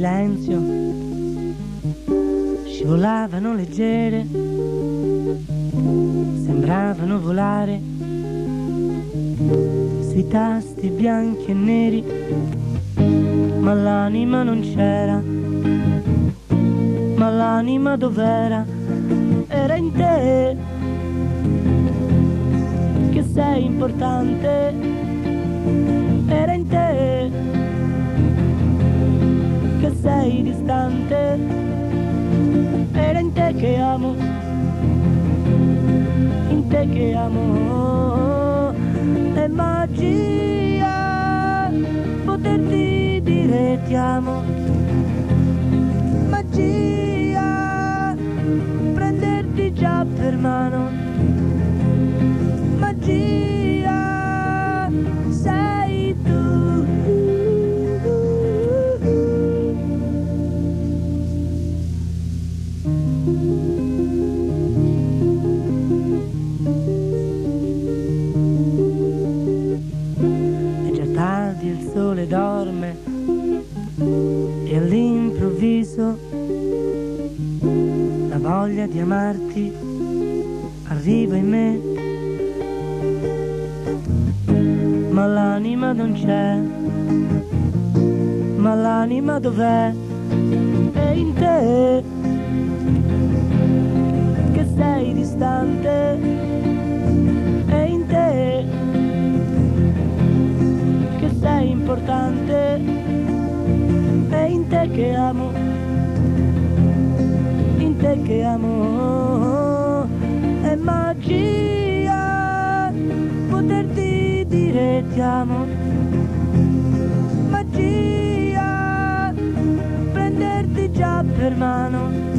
silenzio scivolavano leggere, sembravano volare sui tasti bianchi e neri, ma l'anima non c'era, ma l'anima dov'era? Era in te, che sei importante, era in te, che sei distante, era in te che amo, in te che amo. È magia poterti dire ti amo, magia prenderti già per mano, magia sei tu. È già tardi, il sole dorme e all'improvviso la voglia di amarti arriva in me, ma l'anima non c'è, ma l'anima dov'è? È in te, che sei distante, è in te, che sei importante, è in te che amo, in te che amo. È magia poterti dire ti amo, magia prenderti già per mano,